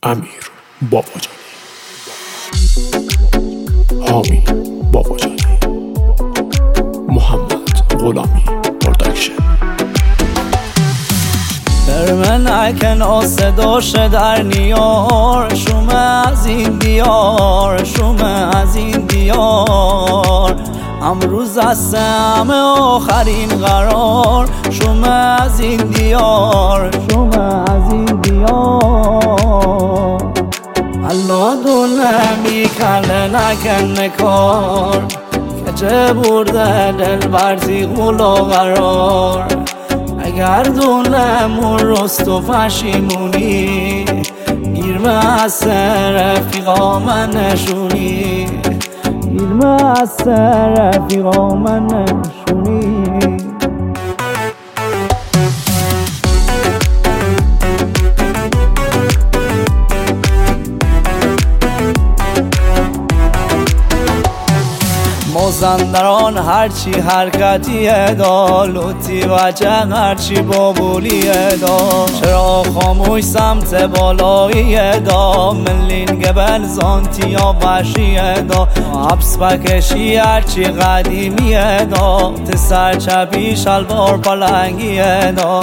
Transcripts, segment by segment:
امیر باباجانی، حامی باباجانی، محمد غلامی پروداکشن. من اکن صداش در نیار، شوم از این دیار، شوم از این دیار. امروز از همه آخرین قرار، شوم از این دیار، شوم از این دیار. الله دونه میکنه نکن کار، که چه برده دل برزی غول و قرار. اگر دونمون رست و پشیمونی، گیرمه از رفیقا من نشونی، گیرمه از رفیقا من نشونی. مازندران هرچی حرکتی دا، لطی وجه هرچی بابولی دا. چرا خاموش سمت بالایی دا، ملین گبل زانتی یا وحشی دا. حبس بکشی هرچی قدیمی دا، تسر چپی شلوار پلنگی دا.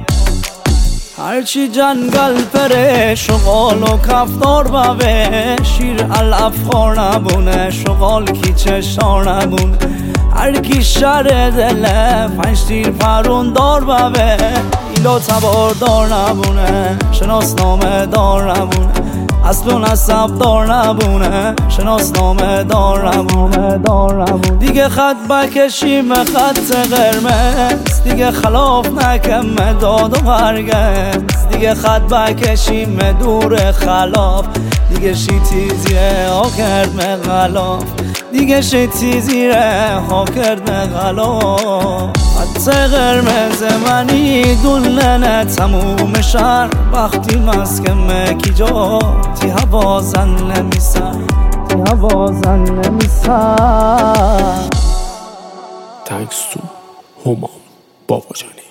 هرچی جنگل پره شغال و کفتار بوه، شیر الافخار نبونه شغال کی چشار نبونه. هر کی شر دله پنج تیر پرون دار بوه، ایلا تبار دار نبونه شناسنامه دار نبونه. اصل و نسب دار نبونه شناسنامه دار نبونه دار نبونه. دیگه خط بکشیم خط قرمز، دیگه خلاف نکم داد و هرگز. دیگه خط بکشیم دور خلاف، دیگه شیطی زیره ها کرد مغلاف، دیگه شیطی زیره ها کرد مغلاف. خط قرمز منی دلنه تموم شهر، وقتی مسکم کی جا تی هوازن نمیسن، تی هوازن نمیسن. تکس تو همان باباجانی.